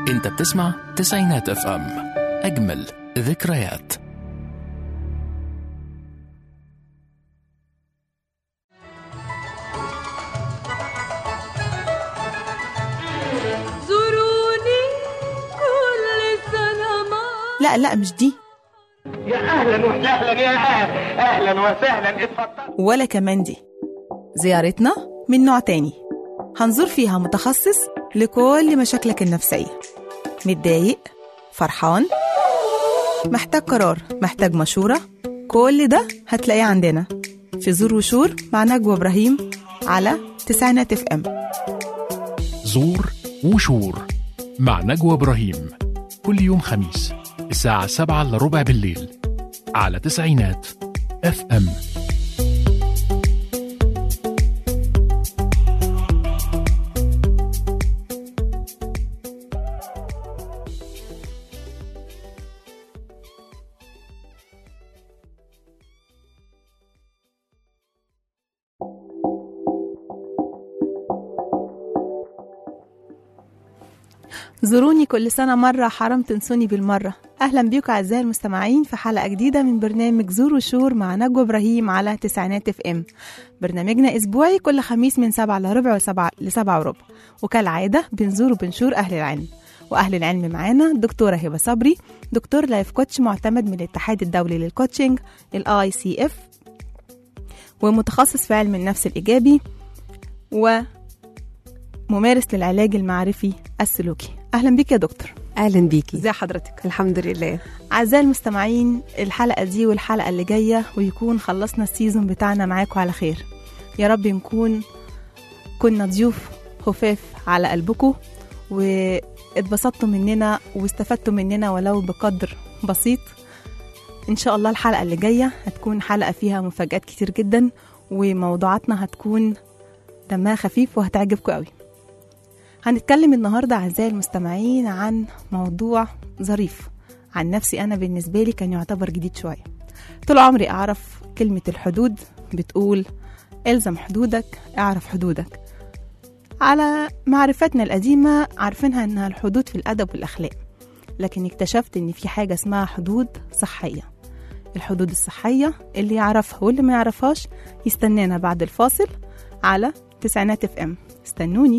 انت بتسمع تسعينات اف ام، اجمل ذكريات. زوروني كل سنة. لا مش دي، يا اهلا وسهلا، يا اهلا وسهلا، اتفضل. ولا كمان دي. زيارتنا من نوع تاني، هنزور فيها متخصص لكل مشاكلك النفسية. متضايق، فرحان، محتاج قرار، محتاج مشورة، كل ده هتلاقيه عندنا في زور وشور مع نجوى إبراهيم على تسعينات اف ام. زور وشور مع نجوى إبراهيم كل يوم خميس الساعة 7:15 بالليل على تسعينات اف ام. زوروني كل سنة مرة، حرام تنسوني بالمرة. أهلا بيكم أعزائي المستمعين في حلقة جديدة من برنامج زور وشور مع نجوى إبراهيم على تسعينات اف ام. برنامجنا أسبوعي كل خميس من 7:15 ل7:15، وكالعادة بنزور وبنشور أهل العلم. وأهل العلم معانا الدكتورة هبة صبري، دكتور لايف كوتش معتمد من الاتحاد الدولي للكوتشنج ICF، ومتخصص في علم النفس الإيجابي وممارس للعلاج المعرفي السلوكي. أهلا بك يا دكتور. أهلا بيكي. ازي حضرتك؟ الحمد لله. أعزائي المستمعين، الحلقة دي والحلقة اللي جاية ويكون خلصنا السيزون بتاعنا معاكم على خير. يا رب نكون كنا ضيوف خفاف على قلبكم واتبسطتوا مننا واستفدتوا مننا ولو بقدر بسيط. إن شاء الله الحلقة اللي جاية هتكون حلقة فيها مفاجآت كتير جدا، وموضوعاتنا هتكون دمها خفيف وهتعجبكم قوي. هنتكلم النهاردة أعزائي المستمعين عن موضوع ظريف عن نفسي. أنا بالنسبة لي كان يعتبر جديد شوية. طول عمري أعرف كلمة الحدود، بتقول إلزم حدودك، اعرف حدودك. على معرفتنا القديمة عارفينها أنها الحدود في الأدب والأخلاق، لكن اكتشفت أن في حاجة اسمها حدود صحية. الحدود الصحية اللي يعرفها واللي ما يعرفهاش يستنانا بعد الفاصل على تسعينات اف ام. استنوني.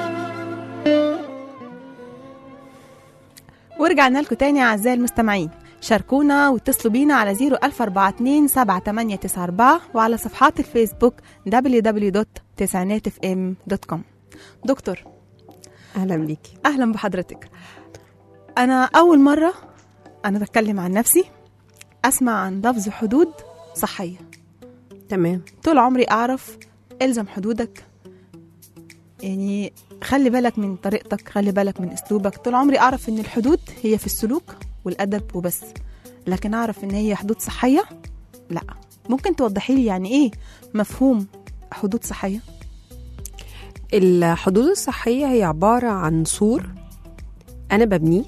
ورجعنا لكم تاني أعزائي المستمعين. شاركونا واتصلوا بينا على 014278894 وعلى صفحات الفيسبوك www.9fm.com. دكتور، اهلا بيكي. أهلا بحضرتك. أنا أول مرة أنا بتكلم عن نفسي أسمع عن لفظ حدود صحية. تمام. طول عمري أعرف إلزم حدودك، يعني خلي بالك من طريقتك، خلي بالك من أسلوبك. طول عمري أعرف إن الحدود هي في السلوك والأدب وبس، لكن أعرف إن هي حدود صحية لا. ممكن توضحي لي يعني إيه مفهوم حدود صحية؟ الحدود الصحية هي عبارة عن سور أنا ببنيه،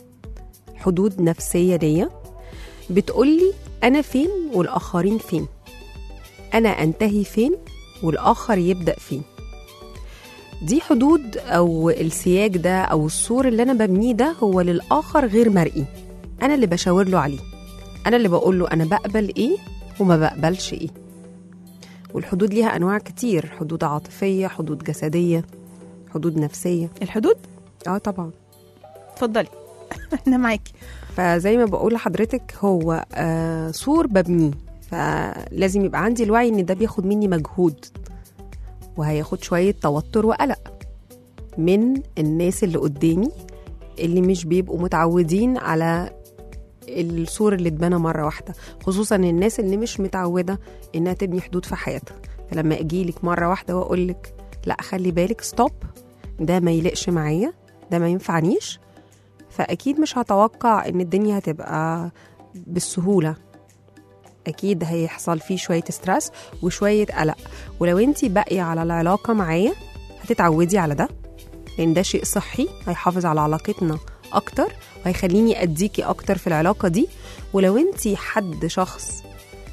حدود نفسية ليا بتقولي أنا فين والآخرين فين، أنا أنتهي فين والآخر يبدأ فين. دي حدود أو السياج ده أو السور اللي أنا ببنيه ده هو للآخر غير مرئي، أنا اللي بشاور له عليه، أنا اللي بقول له أنا بقبل إيه وما بقبلش إيه. والحدود ليها أنواع كتير، حدود عاطفية، حدود جسدية، حدود نفسية. الحدود؟ طبعا. اتفضلي أنا معاكي. فزي ما بقول لحضرتك هو سور ببنيه، فلازم يبقى عندي الوعي إن ده بياخد مني مجهود وهياخد شوية توتر وقلق من الناس اللي قدامي اللي مش بيبقوا متعودين على السور اللي اتبنى مرة واحدة، خصوصا الناس اللي مش متعودة إنها تبني حدود في حياتها. فلما أجيلك مرة واحدة وأقولك لا خلي بالك ستوب، ده ما يلقش معايا، ده ما ينفعنيش، فأكيد مش هتوقع إن الدنيا هتبقى بالسهولة. أكيد هيحصل فيه شوية سترس وشوية قلق، ولو انتي باقية على العلاقة معايا هتتعودي على ده، لأن ده شيء صحي هيحافظ على علاقتنا أكتر وهيخليني أديكي أكتر في العلاقة دي. ولو انتي حد شخص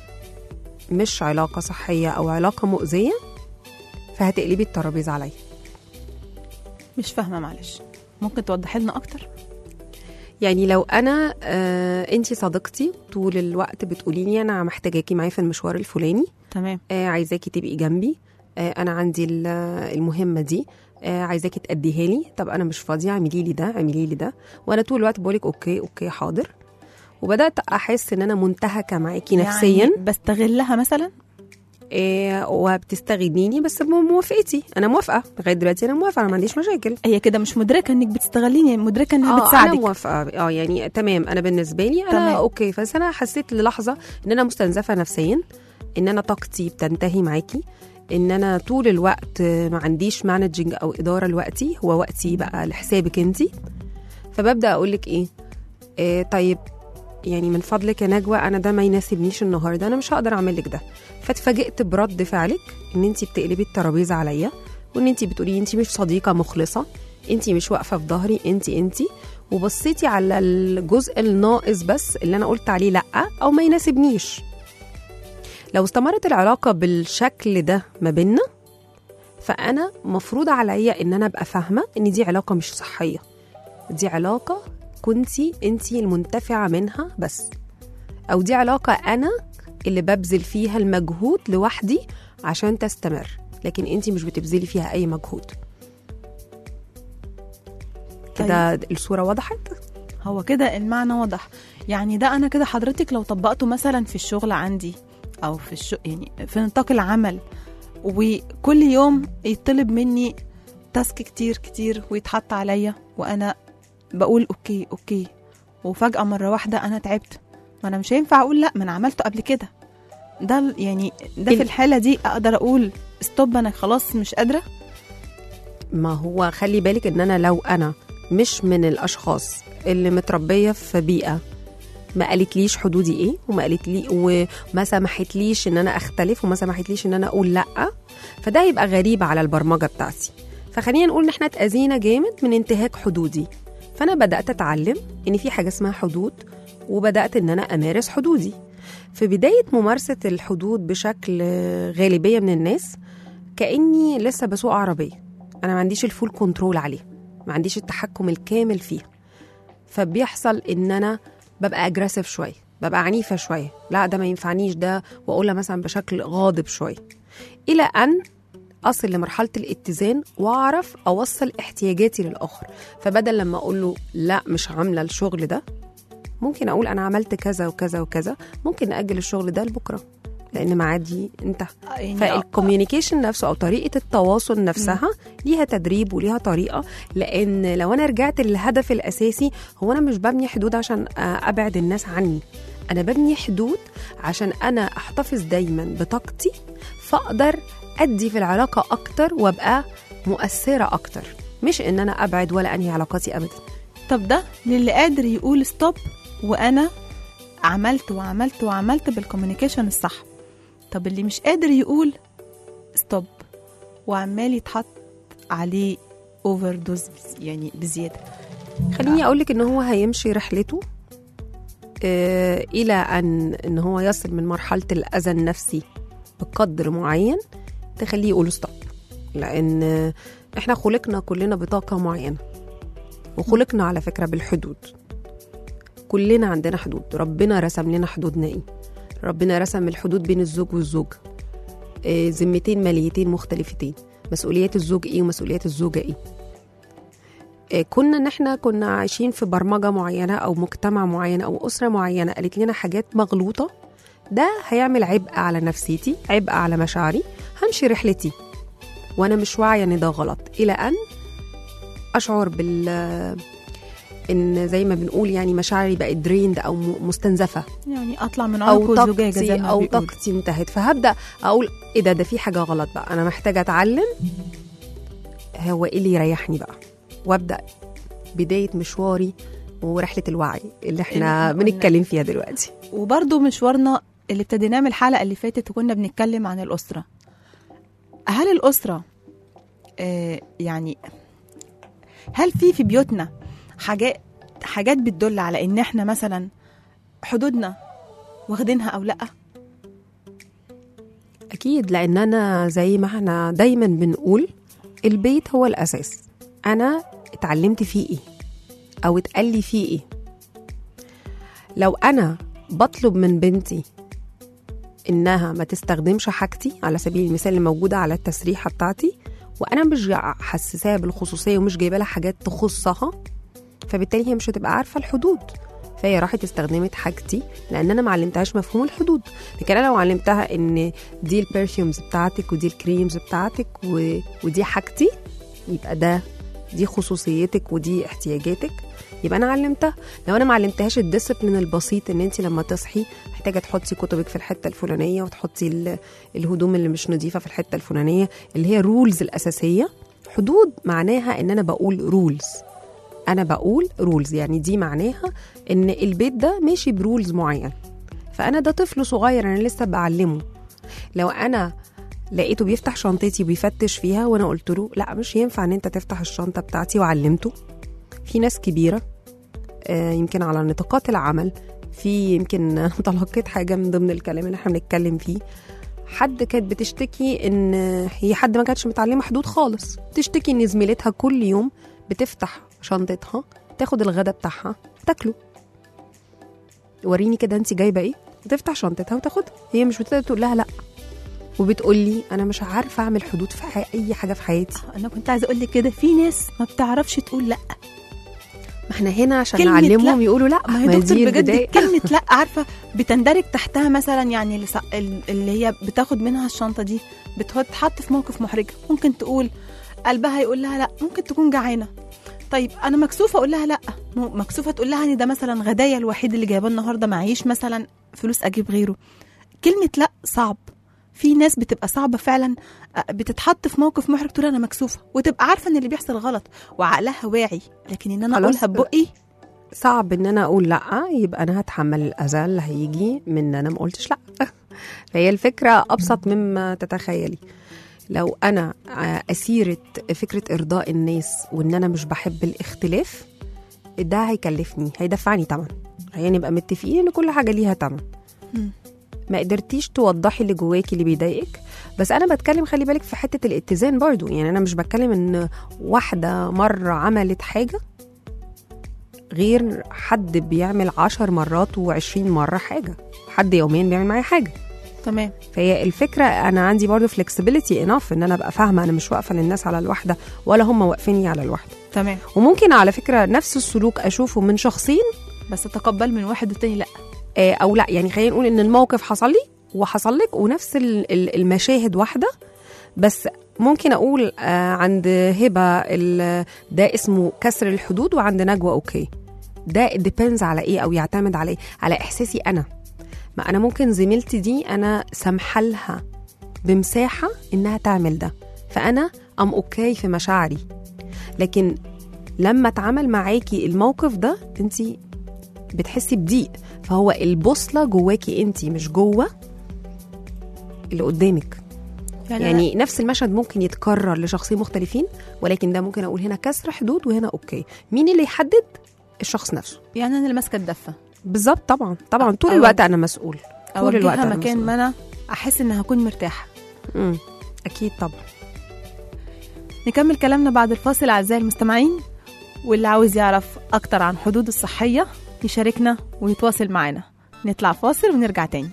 مش علاقة صحية أو علاقة مؤذية فهتقلبي الترابيزة عليا. مش فاهمة، معلش ممكن توضحي لنا أكتر؟ يعني لو أنا انتي صديقتي طول الوقت بتقولي لي أنا محتاجاكي معايا في المشوار الفلاني، تمام، عايزاكي تبقي جنبي، أنا عندي المهمة دي، عايزاكي تأديها لي، طب أنا مش فاضية، اعملي لي ده اعملي لي ده، وأنا طول الوقت بقولك أوكي أوكي حاضر، وبدأت أحس إن أنا منتهكة معاكي نفسيا، يعني بستغلها مثلا، وبتستغليني بس بموافقتي. أنا موافقة لغاية دلوقتي، أنا موافقة، أنا ما عنديش مشاكل. هي كده مش مدركة إنك بتستغليني، مدركة إنها بتساعدك. أنا موافقة يعني تمام، أنا بالنسبة لي أنا تمام. أوكي. بس أنا حسيت للحظة إن أنا مستنزفة نفسيا، إن أنا طاقتي بتنتهي معاكي، إن أنا طول الوقت ما عنديش مانجنج أو إدارة لوقتي، هو وقتي بقى لحسابك أنتي. فببدأ أقولك إيه طيب يعني من فضلك يا نجوى أنا ده ما يناسبنيش النهاردة، أنا مش هقدر أعملك ده. فاتفاجئت برد فعلك إن أنتي بتقلبي الترابيزة عليا، وإن أنتي بتقولي أنتي مش صديقة مخلصة، أنتي مش واقفة في ظهري، أنتي وبصيتي على الجزء الناقص بس اللي أنا قلت عليه لأ أو ما يناسبنيش. لو استمرت العلاقة بالشكل ده ما بيننا فأنا مفروض عليا إن أنا أبقى فاهمة إن دي علاقة مش صحية، دي علاقة كنتي انتي المنتفعة منها بس، أو دي علاقة أنا اللي ببذل فيها المجهود لوحدي عشان تستمر، لكن انتي مش بتبذلي فيها أي مجهود. كده الصورة وضحت؟ هو كده المعنى واضح. يعني ده أنا كده حضرتك لو طبقته مثلا في الشغل عندي أو في يعني في نطاق العمل، وكل يوم يطلب مني تاسك كتير ويتحط عليا وأنا بقول أوكي، وفجأة مرة واحدة أنا تعبت، ما أنا مش هينفع أقول لأ، ما أنا عملته قبل كده. ده يعني ده في الحالة دي أقدر أقول ستوب، أنا خلاص مش قادرة. ما هو خلي بالك إن أنا لو أنا مش من الأشخاص اللي متربية في بيئة ما قالتليش حدودي إيه، وما قالتلي وما سمحتليش إن أنا أختلف، وما سمحتليش إن أنا أقول لأ، فده يبقى غريب على البرمجة بتاعتي. فخلينا نقول إن إحنا اتأذينا جامد من انتهاك حدودي. فأنا بدأت أتعلم إن في حاجة اسمها حدود، وبدأت إن أنا أمارس حدودي. في بداية ممارسة الحدود بشكل غالبية من الناس كأني لسه بسوق عربية، أنا ما عنديش الفول كنترول عليه، ما عنديش التحكم الكامل فيها، فبيحصل إن أنا ببقى أجريسيف شوية، ببقى عنيفة شوية، لا ده ما ينفعنيش ده، وأقولها مثلا بشكل غاضب شوية، إلى أن أصل لمرحلة الاتزان وأعرف أوصل احتياجاتي للآخر. فبدل لما أقول له لا مش عاملة الشغل ده، ممكن اقول انا عملت كذا وكذا وكذا، ممكن نأجل الشغل ده لبكره لان ميعادي انتهى. فالكوميونيكيشن نفسه او طريقه التواصل نفسها ليها تدريب وليها طريقه. لان لو انا رجعت للهدف الاساسي، هو انا مش ببني حدود عشان ابعد الناس عني، انا ببني حدود عشان انا احتفظ دايما بطاقتي، فاقدر ادي في العلاقه اكتر وابقى مؤثره اكتر، مش ان انا ابعد ولا انهي علاقاتي ابدا. طب ده للي قادر يقول ستوب، وانا عملت وعملت وعملت بالكوميونيكيشن الصح. طب اللي مش قادر يقول ستوب وعمال يتحط عليه اوفر دوز، يعني بزياده، خليني اقولك ان هو هيمشي رحلته الى ان هو يصل من مرحله الاذى النفسي بقدر معين تخليه يقول ستوب. لان احنا خلقنا كلنا بطاقه معينه، وخلقنا على فكره بالحدود. كلنا عندنا حدود، ربنا رسم لنا حدودنا ايه. ربنا رسم الحدود بين الزوج والزوجه، ذمتين ماليتين مختلفتين، مسؤوليات الزوج ايه ومسؤوليات الزوجه ايه. كنا عايشين في برمجه معينه او مجتمع معين او اسره معينه قالت لنا حاجات مغلوطه، ده هيعمل عبء على نفسيتي، عبء على مشاعري، همشي رحلتي وانا مش واعيه ان ده غلط، الى ان اشعر ان زي ما بنقول يعني مشاعري بقت دريند او مستنزفه، يعني اطلع من عنق الزجاجه زي ما او طاقتي انتهت. فهبدا اقول ايه ده في حاجه غلط بقى، انا محتاجه اتعلم هو ايه اللي يريحني بقى، وابدا بدايه مشواري ورحله الوعي اللي احنا بنتكلم فيها دلوقتي. وبرضو مشوارنا اللي ابتديناه من الحلقه اللي فاتت وكنا بنتكلم عن الاسره. هل الاسره يعني هل في بيوتنا حاجات بتدل على ان احنا مثلا حدودنا واخدينها او لا؟ اكيد، لان انا زي ما احنا دايما بنقول البيت هو الاساس. انا اتعلمت فيه ايه او اتقال لي فيه ايه. لو انا بطلب من بنتي انها ما تستخدمش حاجتي على سبيل المثال اللي موجوده على التسريحه بتاعتي، وانا مش حساساها بالخصوصيه ومش جايبه لها حاجات تخصها، فبالتالي هي مش هتبقى عارفه الحدود، فهي راحت استخدمت حاجتي لان انا ما علمتهاش مفهوم الحدود. لكن انا لو علمتها ان دي البرفيومز بتاعتك ودي الكريمز بتاعتك ودي حاجتي، يبقى دي خصوصيتك ودي احتياجاتك، يبقى انا علمتها. لو انا ما علمتهاش الديسيبلين البسيط ان انت لما تصحي محتاجه تحطي كتبك في الحته الفلانيه وتحطي الهدوم اللي مش نظيفه في الحته الفلانيه، اللي هي رولز الاساسيه. حدود معناها ان انا بقول رولز، انا بقول رولز، يعني دي معناها ان البيت ده ماشي برولز معين، فانا ده طفل صغير انا لسه بعلمه. لو انا لقيته بيفتح شنطتي وبيفتش فيها وانا قلت له لا مش ينفع ان انت تفتح الشنطه بتاعتي وعلمته. في ناس كبيره يمكن على نطاقات العمل، في يمكن تلقيت حاجه من ضمن الكلام اللي احنا بنتكلم فيه، حد كانت بتشتكي ان هي حد ما كانتش متعلمه حدود خالص، تشتكي ان زميلتها كل يوم بتفتح شنطتها تاخد الغدا بتاعها تاكله. وريني كده انت جايبه ايه، وتفتح شنطتها وتاخدها. هي مش بتقدر تقول لها لا، وبتقول لي انا مش عارفه اعمل حدود في اي حاجه في حياتي. انا كنت عايزه اقول لك كده، في ناس ما بتعرفش تقول لا. ما احنا هنا عشان نعلمهم يقولوا لا. ما هي دكتور بجد كلمه لا عارفه بتندرج تحتها مثلا، يعني اللي هي بتاخد منها الشنطه دي بتتحط في موقف محرج. ممكن تقول قلبها يقول لها لا، ممكن تكون جعانه، طيب انا مكسوفه اقول لها لا، مكسوفه تقول لها ان ده مثلا غدايا الوحيد اللي جايباه النهارده، معيش مثلا فلوس اجيب غيره. كلمه لا صعب. في ناس بتبقى صعبه فعلا، بتتحط في موقف محرج تقول انا مكسوفه، وتبقى عارفه ان اللي بيحصل غلط وعقلها واعي، لكن ان انا اقولها ببقي صعب. ان انا اقول لا يبقى انا هتحمل الاذى اللي هيجي من ان انا ما قلتش لا. فهي الفكره ابسط مما تتخيلي. لو انا اسيره فكره ارضاء الناس وان انا مش بحب الاختلاف، ده هيكلفني، هيدفعني تمن. يعني نبقى متفقين ان كل حاجه ليها تمن. ما قدرتيش توضحي اللي جواكي اللي بيضايقك. بس انا بتكلم خلي بالك في حته الاتزان برضو، يعني انا مش بتكلم ان واحده مره عملت حاجه غير حد بيعمل 10 مرات و20 مره حاجه، حد يوميا بيعمل معايا حاجه. تمام. فهي الفكره انا عندي برضو فلكسبيليتي انف ان انا ابقى فاهمه انا مش واقفه للناس على الواحده ولا هم واقفيني على الواحده. تمام. وممكن على فكره نفس السلوك اشوفه من شخصين بس اتقبل من واحد والتاني لا. او لا، يعني خلينا نقول ان الموقف حصل لي وحصل لك ونفس المشاهد واحده، بس ممكن اقول عند هبه ده اسمه كسر الحدود، وعند نجوى اوكي. ده depends على ايه، او يعتمد على ايه؟ على احساسي انا. ما انا ممكن زميلتي دي انا سامحلها بمساحه انها تعمل ده، فانا اوكي في مشاعري. لكن لما اتعامل معاكي الموقف ده انت بتحسي بضيق، فهو البوصله جواكي انت مش جوه اللي قدامك. يعني نفس المشهد ممكن يتكرر لشخصين مختلفين، ولكن ده ممكن اقول هنا كسر حدود وهنا اوكي. مين اللي يحدد؟ الشخص نفسه. يعني انا اللي ماسكه الدفه بالظبط. طبعا طول الوقت انا مسؤول، طول الوقت انا مكان ما انا احس ان هكون مرتاحه. اكيد طبعا. نكمل كلامنا بعد الفاصل اعزائي المستمعين، واللي عاوز يعرف اكتر عن حدود الصحيه يشاركنا ويتواصل معنا. نطلع فاصل ونرجع تاني.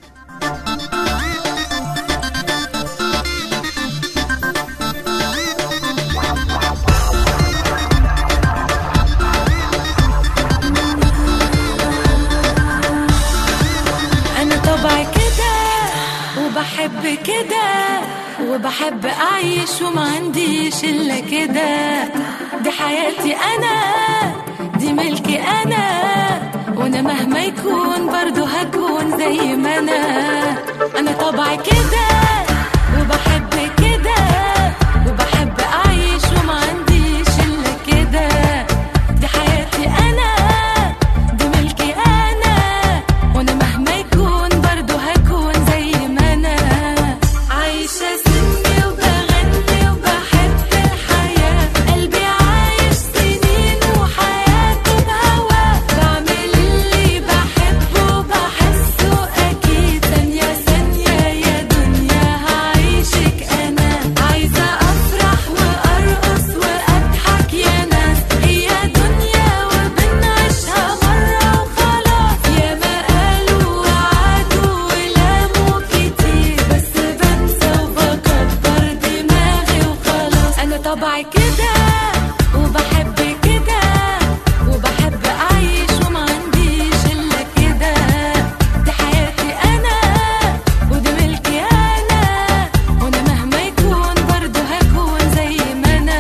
بحب كده وبحب أعيش وما عنديش إلا كده. دي حياتي أنا، دي ملكي أنا، وأنا مهما يكون برضو هكون زي ما أنا طبعي كده وبحب كده وبحب أعيش وما عنديش إلا كده. دي حياتي أنا، دي ملكي أنا، وأنا مهما يكون برضو هكون زي ما أنا عايشة سني وبغني وبحب الحياة. قلبي عايش سنين وحياته بهواه، بعمل اللي بحبه وبحسه أكيد. ثانية ثانية يا دنيا هعيشك أنا، عايزة أفرح وأرقص وأضحك يا ناس. هي دنيا وبنعيشها مرة وخلاص، يا ما قالوا وعدوا ولاموا كتير، بس بنسى وبكبر دماغي وخلاص. أنا طبعي كده وبحب كده وبحب أعيش وما عنديش إلا كده. دي حياتي أنا ودي ملكي أنا، وأنا مهما يكون برضو هكون زي ما أنا.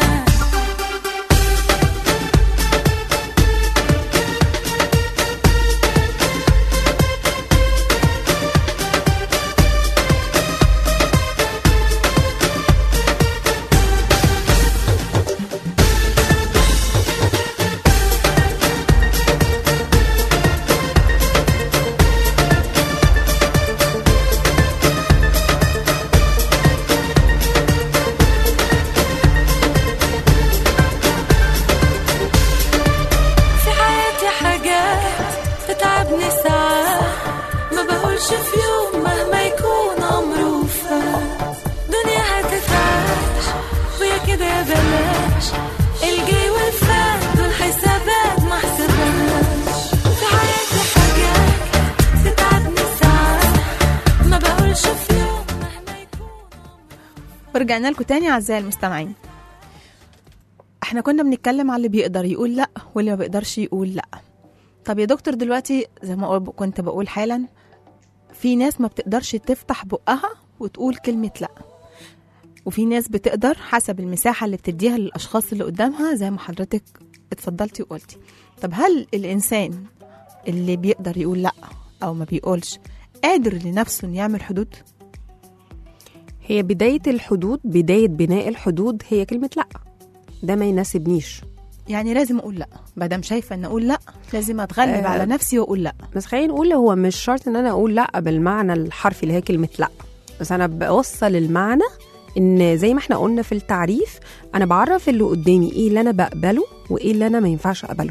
في حياتي حاجات تتعبني ساعات، ما بقولش في يوم مهما يكون عمره فات. دنيا هتتعاش ويا كده يا بلاش، الجاي والفات دول حسابات ما حسبناش. في حياتي حاجات تتعبني ساعات، ما بقولش في يوم مهما يكون عمره. ورجعنا لكم تاني اعزائي المستمعين. احنا كنا بنتكلم على اللي بيقدر يقول لا واللي ما بيقدرش يقول لا. طب يا دكتور دلوقتي زي ما كنت بقول حالا، في ناس ما بتقدرش تفتح بقها وتقول كلمة لا، وفي ناس بتقدر حسب المساحة اللي بتديها للأشخاص اللي قدامها زي ما حضرتك اتفضلتي وقلتي. طب هل الإنسان اللي بيقدر يقول لا أو ما بيقولش قادر لنفسه إنه يعمل حدود؟ هي بداية الحدود، بداية بناء الحدود هي كلمة لا. ده ما يناسبنيش، يعني لازم أقول لا، مادام شايفة إن أقول لا لازم أتغلب على نفسي وأقول لا. بس خلينا نقول هو مش شرط ان انا اقول لا بالمعنى الحرفي اللي هي كلمة لا، بس انا بوصل المعنى ان زي ما احنا قلنا في التعريف، انا بعرف اللي قدامي ايه اللي انا بقبله وايه اللي انا ما ينفعش اقبله.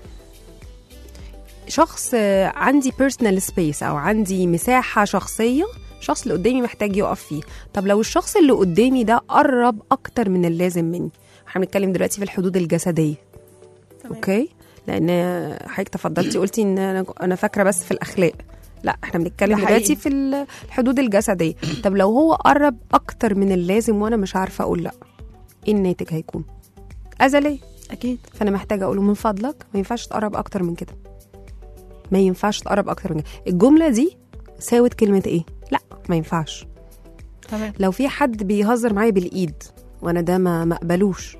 شخص عندي personal space او عندي مساحة شخصية، الشخص اللي قدامي محتاج يقف فيه. طب لو الشخص اللي قدامي ده قرب اكتر من اللازم مني، احنا بنتكلم دلوقتي في الحدود الجسدية. تمام. اوكي، لان حضرتك تفضلتي قلتي ان انا فاكرة بس في الاخلاق، لا احنا بنتكلم دلوقتي في الحدود الجسدية. طب لو هو قرب اكتر من اللازم وانا مش عارفة اقول لا، ايه الناتج هيكون؟ أزلي أكيد. فأنا محتاجة أقوله من فضلك ما ينفعش تقرب أكتر من كده. ما ينفعش تقرب اكتر من كده. الجمله دي ساوت كلمه ايه؟ لا ما ينفعش. تمام. لو في حد بيهزر معايا بالايد وانا ده ما اقبلوش،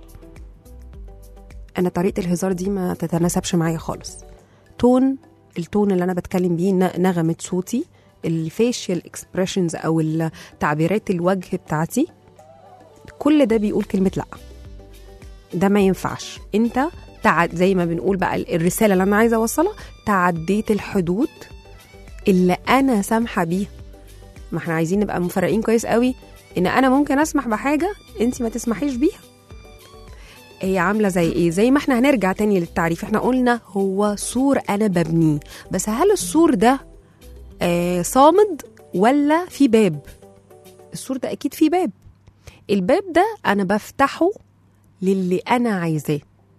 انا طريقه الهزار دي ما تتناسبش معايا خالص. التون اللي انا بتكلم بيه، نغمه صوتي، الفيشيال اكسبريشنز او تعبيرات الوجه بتاعتي، كل ده بيقول كلمه لا. ده ما ينفعش. انت زي ما بنقول بقى الرساله اللي انا عايزه اوصلها، تعديت الحدود اللي انا سامحه بيها. ما احنا عايزين نبقى مفرقين كويس قوي، ان انا ممكن اسمح بحاجه انت ما تسمحيش بيها. هي عامله زي ايه؟ زي ما احنا هنرجع تاني للتعريف، احنا قلنا هو سور انا ببنيه، بس هل السور ده صامد ولا في باب؟ السور ده اكيد في باب. الباب ده انا بفتحه للي انا عايزاه،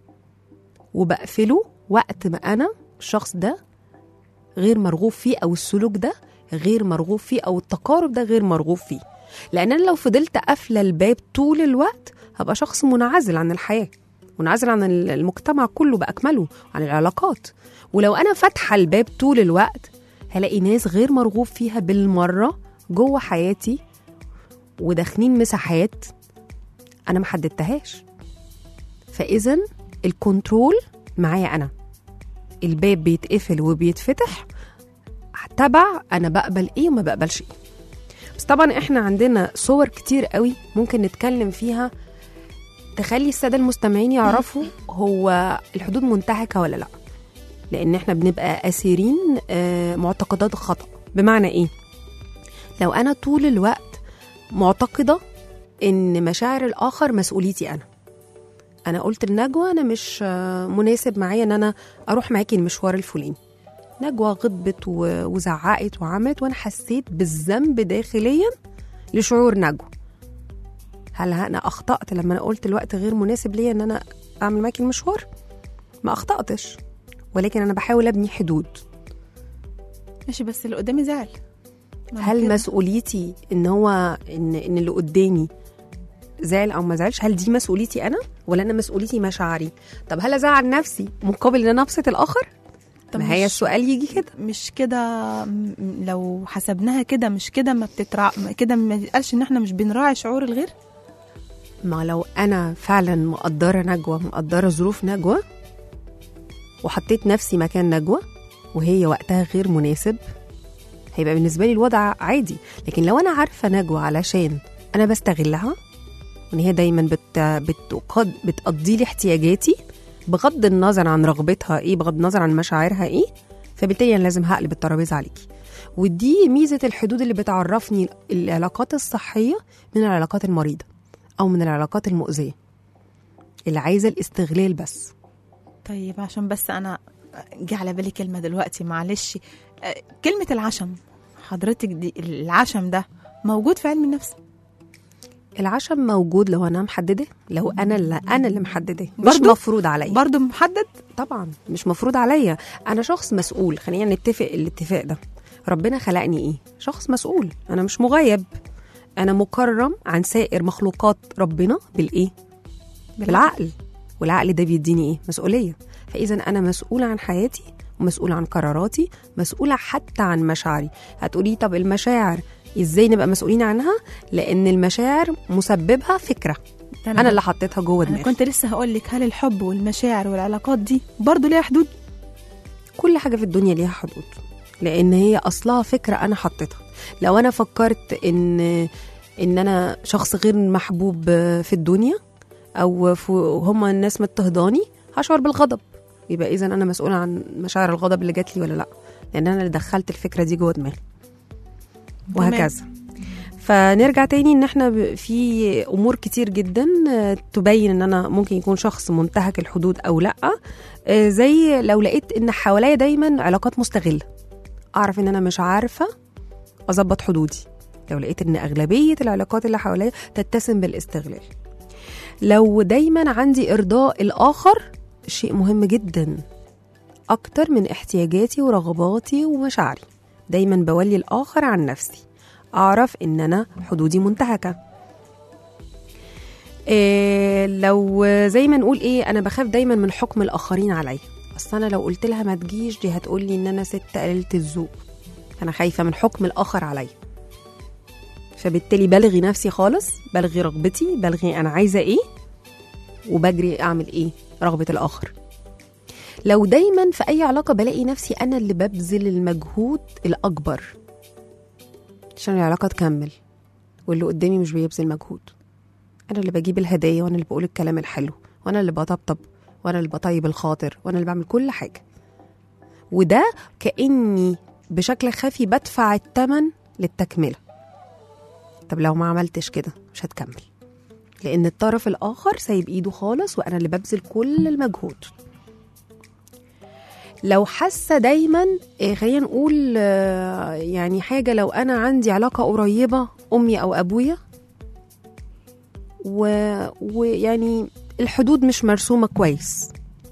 وبقفله وقت ما انا الشخص ده غير مرغوب فيه، او السلوك ده غير مرغوب فيه، او التقارب ده غير مرغوب فيه. لان انا لو فضلت قافله الباب طول الوقت هبقى شخص منعزل عن الحياه، منعزل عن المجتمع كله باكمله، عن العلاقات. ولو انا فاتحه الباب طول الوقت هلاقي ناس غير مرغوب فيها بالمره جوه حياتي، وداخلين مساحات انا ما حددتهاش. فاذا الكنترول معايا انا، الباب بيتقفل وبيتفتح تبع انا بقبل ايه وما بقبلش ايه. بس طبعا احنا عندنا صور كتير قوي ممكن نتكلم فيها تخلي الساده المستمعين يعرفوا هو الحدود منتهكه ولا لا. لان احنا بنبقى اسيرين معتقدات خطأ. بمعنى ايه؟ لو انا طول الوقت معتقده ان مشاعر الاخر مسؤوليتي انا قلت لنجوى انا مش مناسب معايا ان انا اروح معاكي المشوار الفلاني، نجوى غضبت وزعقت وعملت، وانا حسيت بالذنب داخليا لشعور نجوى. هل انا اخطأت لما انا قلت الوقت غير مناسب ليا ان انا اعمل معاكي المشوار؟ ما اخطأتش، ولكن انا بحاول ابني حدود. ماشي، بس اللي قدامي زعل. هل مسؤوليتي ان هو ان اللي قدامي زعل او ما زعلش؟ هل دي مسؤوليتي انا، ولا انا مسؤوليتي مشاعري؟ طب هل ازعل نفسي مقابل ان انا ابسط الاخر؟ ما هي السؤال يجي كده. مش كده، لو حسبناها كده مش كده، ما كده ما يتقالش ان احنا مش بنراعي شعور الغير. ما لو انا فعلا مقدره نجوى، مقدره ظروف نجوى، وحطيت نفسي مكان نجوى وهي وقتها غير مناسب، هيبقى بالنسبه لي الوضع عادي. لكن لو انا عارفه نجوى علشان انا بستغلها، وان هي دايما بتقضي لي احتياجاتي بغض النظر عن رغبتها ايه، بغض النظر عن مشاعرها ايه، فبالتالي انا لازم هقلب الترابيزه عليكي. ودي ميزه الحدود اللي بتعرفني العلاقات الصحيه من العلاقات المريضه او من العلاقات المؤذيه اللي عايزه الاستغلال بس. طيب عشان بس انا جه على بالي كلمه دلوقتي، معلش، كلمه العشم. حضرتك دي العشم ده موجود في علم النفس؟ العشم موجود لو انا محدده، لو انا اللي محدده، مش مفروض عليا. برضو محدد؟ طبعا مش مفروض عليا. انا شخص مسؤول، خلينا نتفق الاتفاق ده. ربنا خلقني ايه؟ شخص مسؤول، انا مش مغيب، انا مكرم عن سائر مخلوقات ربنا بالايه؟ بالعقل. والعقل ده بيديني ايه؟ مسؤوليه. فاذا انا مسؤول عن حياتي، ومسؤول عن قراراتي، مسؤوله حتى عن مشاعري. هتقولي طب المشاعر ازاي نبقى مسؤولين عنها؟ لان المشاعر مسببها فكره انا اللي حطيتها جوه دماغي. انا كنت لسه هقول لك، هل الحب والمشاعر والعلاقات دي برضو ليها حدود؟ كل حاجه في الدنيا ليها حدود، لان هي اصلها فكره انا حطيتها. لو انا فكرت ان انا شخص غير محبوب في الدنيا، او هم الناس مضطهداني، هشعر بالغضب. يبقى اذا انا مسؤوله عن مشاعر الغضب اللي جات لي ولا لا، لان انا اللي دخلت الفكره دي جوه دماغي. وهكذا. فنرجع تاني ان احنا في امور كتير جدا تبين ان انا ممكن يكون شخص منتهك الحدود او لا. زي لو لقيت ان حواليا دايما علاقات مستغله، اعرف ان انا مش عارفه اظبط حدودي. لو لقيت ان اغلبيه العلاقات اللي حواليا تتسم بالاستغلال. لو دايما عندي ارضاء الاخر، شيء مهم جدا اكتر من احتياجاتي ورغباتي ومشاعري، دايما بولي الآخر عن نفسي، أعرف إن أنا حدودي منتهكة. لو زي ما نقول إيه، أنا بخاف دايما من حكم الآخرين علي. اصل انا لو قلت لها ما تجيش دي هتقول لي ان انا ست قليله الذوق، انا خايفه من حكم الاخر عليا، فبالتالي بلغي نفسي خالص، بلغي رغبتي، بلغي انا عايزه ايه، وبجري اعمل ايه رغبه الاخر. لو دايما في اي علاقه بلاقي نفسي انا اللي ببذل المجهود الاكبر عشان العلاقه تكمل، واللي قدامي مش بيبذل مجهود، انا اللي بجيب الهدايا وانا اللي بقول الكلام الحلو وانا اللي بطبطب وانا اللي بطيب الخاطر وانا اللي بعمل كل حاجه، وده كاني بشكل خفي بدفع الثمن للتكمله. طب لو ما عملتش كده مش هتكمل، لان الطرف الاخر سايب ايده خالص وانا اللي ببذل كل المجهود. لو حاسه دايما خلينا نقول يعني حاجه، لو انا عندي علاقه قريبه امي او ابويا ويعني الحدود مش مرسومه كويس،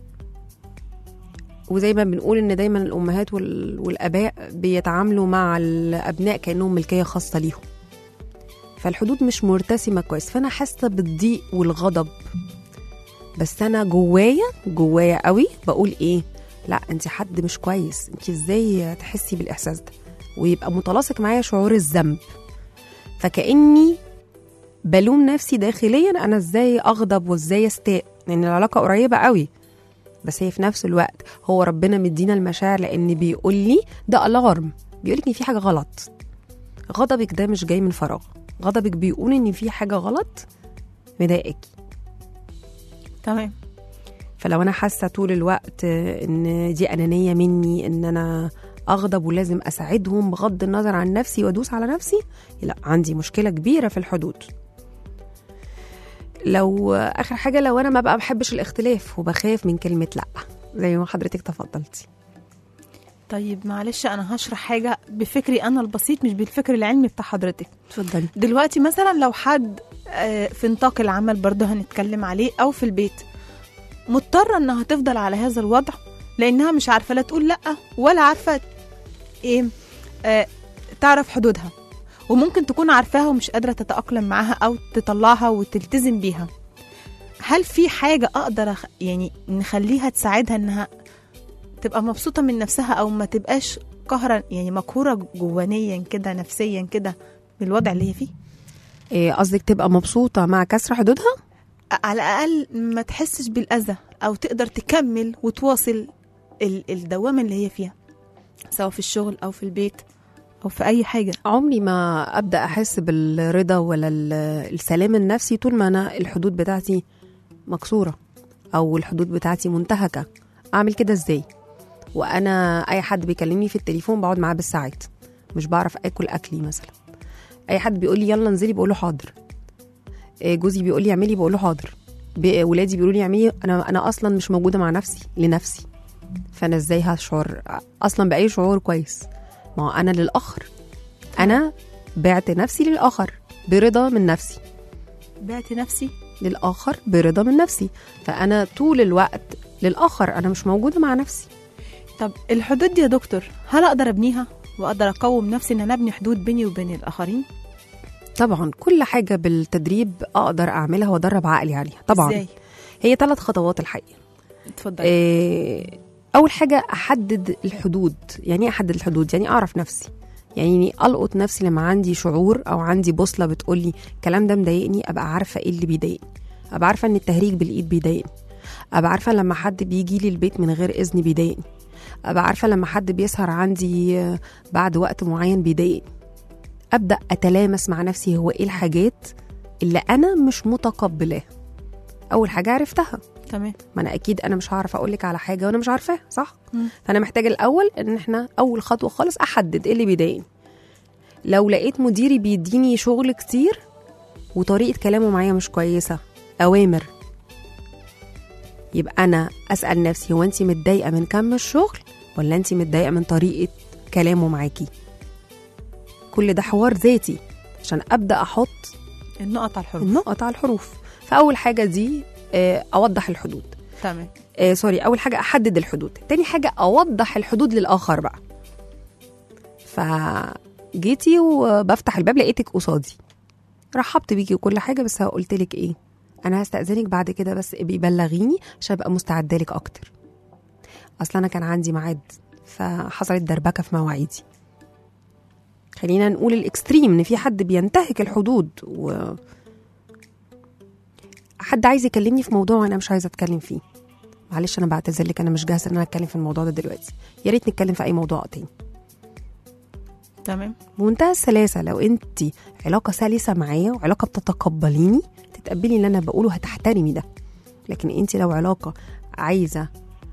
وزي ما بنقول ان دايما الامهات والاباء بيتعاملوا مع الابناء كانهم ملكيه خاصه ليهم، فالحدود مش مرتسمه كويس، فانا حاسه بالضيق والغضب، بس انا جوايا قوي بقول ايه، لا انت حد مش كويس، انت ازاي تحسي بالاحساس ده، ويبقى متلاصق معايا شعور الذنب، فكأني بلوم نفسي داخليا انا ازاي اغضب وازاي استاء، لان العلاقه قريبه قوي، بس هي في نفس الوقت هو ربنا مدينا المشاعر لان بيقول لي ده الارم، بيقول لك ان في حاجه غلط، غضبك ده مش جاي من فراغ، غضبك بيقول ان في حاجه غلط مضايقك. تمام. فلو انا حاسه طول الوقت ان دي انانيه مني، ان انا اغضب ولازم اساعدهم بغض النظر عن نفسي وادوس على نفسي، لا عندي مشكله كبيره في الحدود. لو اخر حاجه، لو انا ما بحبش الاختلاف وبخاف من كلمه لا زي ما حضرتك تفضلتي. طيب معلش انا هشرح حاجه بفكري انا البسيط مش بالفكر العلمي بتاع حضرتك. اتفضلي. دلوقتي مثلا لو حد في نطاق العمل برضه هنتكلم عليه او في البيت، مضطره انها تفضل على هذا الوضع لانها مش عارفه لا تقول لا ولا عارفه ايه تعرف حدودها، وممكن تكون عارفاها ومش قادره تتاقلم معاها او تطلعها وتلتزم بيها. هل في حاجه اقدر يعني نخليها تساعدها انها تبقى مبسوطه من نفسها او ما تبقاش قهرا يعني مقهوره جوانيا كده نفسيا كده بالوضع اللي هي فيه؟ قصدك تبقى مبسوطه مع كسر حدودها؟ على الأقل ما تحسش بالأذى أو تقدر تكمل وتواصل الدوامة اللي هي فيها، سواء في الشغل أو في البيت أو في أي حاجة. عمري ما أبدأ أحس بالرضا ولا السلام النفسي طول ما أنا الحدود بتاعتي مكسورة أو الحدود بتاعتي منتهكة. أعمل كده إزاي؟ وأنا أي حد بيكلمني في التليفون بقعد معاه بالساعات، مش بعرف أكل أكلي مثلا. أي حد بيقول لي يلا انزلي بقوله حاضر، جوزي بيقول لي اعملي بقول له حاضر، ولادي بيقولوا لي اعملي، انا اصلا مش موجوده مع نفسي لنفسي، فانا ازاي هشعر اصلا باي شعور كويس؟ ما هو انا للاخر، انا بعت نفسي للاخر برضا من نفسي، بعت نفسي للاخر برضا من نفسي، فانا طول الوقت للاخر، انا مش موجوده مع نفسي. طب الحدود دي يا دكتور هل اقدر ابنيها واقدر اقوم نفسي ان انا ابني حدود بيني وبين الاخرين؟ طبعا كل حاجة بالتدريب أقدر أعملها وأدرب عقلي عليها. طبعا إزاي؟ هي 3 خطوات الحقيقة. اتفضل. أول حاجة أحدد الحدود. يعني أحدد الحدود يعني أعرف نفسي، يعني ألقط نفسي لما عندي شعور أو عندي بوصلة بتقولي الكلام ده مضايقني، أبقى عارفة إيه اللي بيضايقني، أبقى عارفة إن التهريج بالإيد بيضايقني، أبقى عارفة لما حد بيجي لي البيت من غير إذن بيضايقني، أبقى عارفة لما حد بيسهر عندي بعد وقت معين بيضايقني. أبدأ أتلامس مع نفسي هو إيه الحاجات اللي أنا مش متقبلاه. أول حاجة عرفتها، تمام، ما أنا أكيد أنا مش هعرف أقولك على حاجة وأنا مش عارفاها، صح؟ فأنا محتاجة الأول إن إحنا أول خطوة خالص أحدد إيه اللي بيضايقني. لو لقيت مديري بيديني شغل كتير وطريقة كلامه معايا مش كويسة، أوامر، يبقى أنا أسأل نفسي هو أنتي متضايقة من كم الشغل ولا أنتي متضايقة من طريقة كلامه معاكي؟ كل ده حوار ذاتي عشان أبدأ أحط النقط على الحروف. فأول حاجة دي أوضح الحدود. تمام. أول حاجة أحدد الحدود. تاني حاجة أوضح الحدود للآخر بقى. فجيتي وبفتح الباب لقيتك قصادي، رحبت بيكي وكل حاجة، بس قلتلك إيه، أنا هستأذنك بعد كده بس بيبلغيني عشان أبقى مستعدة لك أكتر. اصلا انا كان عندي ميعاد فحصلت دربكه في مواعيدي. خلينا نقول الاكستريم ان في حد بينتهك الحدود حد عايز يكلمني في موضوع وانا مش عايزه اتكلم فيه. معلش انا بعتذر لك، انا مش جاهزه ان انا اتكلم في الموضوع ده دلوقتي، يا ريت نتكلم في اي موضوع تاني. تمام. بمنتهى السلاسه، لو انت علاقه سلسه معايا وعلاقه بتتقبليني تتقبلي اللي انا بقوله، هتحترمي ده. لكن انت لو علاقه عايزه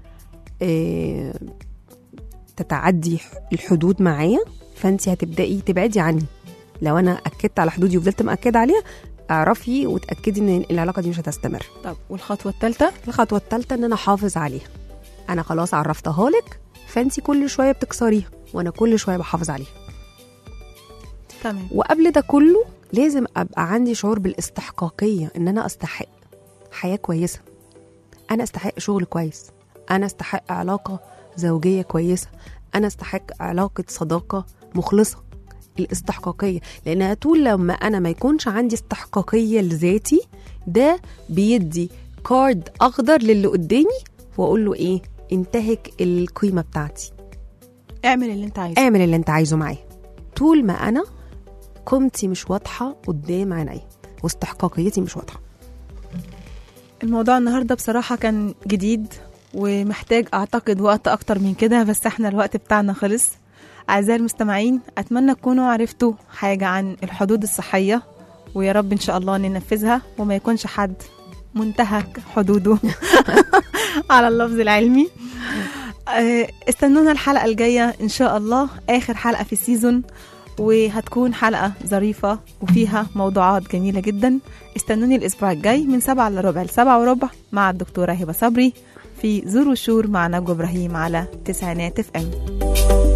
تتعدي الحدود معايا فانت هتبداي تبعدي عني. لو انا اكدت على حدودي وفضلت مأكده عليها، اعرفي وتاكدي ان العلاقه دي مش هتستمر. طب والخطوه الثالثه؟ الخطوه الثالثه ان انا احافظ عليها. انا خلاص عرفتها لك، فانت كل شويه بتكسريها وانا كل شويه بحافظ عليها. تمام. وقبل ده كله لازم ابقى عندي شعور بالاستحقاقيه، ان انا استحق حياه كويسه، انا استحق شغل كويس، انا استحق علاقه زوجيه كويسه، انا استحق علاقه صداقه مخلصه. الاستحقاقيه، لان طول لما انا ما يكونش عندي استحقاقيه لذاتي، ده بيدي كارد اخضر للي قدامي واقول له ايه؟ انتهك القيمه بتاعتي، اعمل اللي انت عايزه، اعمل اللي انت عايزه معايا. طول ما انا قيمتي مش واضحه قدام عيني واستحقاقيتي مش واضحه. الموضوع النهارده بصراحه كان جديد ومحتاج اعتقد وقت اكتر من كده، بس احنا الوقت بتاعنا خلص. أعزائي المستمعين، أتمنى تكونوا عرفتوا حاجة عن الحدود الصحية، ويا رب إن شاء الله ننفذها وما يكونش حد منتهك حدوده على اللفظ العلمي. استنونا الحلقة الجاية إن شاء الله، آخر حلقة في السيزون، وهتكون حلقة ظريفة وفيها موضوعات جميلة جدا. استنوني الأسبوع الجاي من 7:15 ل7:15 مع الدكتورة هبة صبري في زور وشور مع نجوى إبراهيم على تسعينات FM.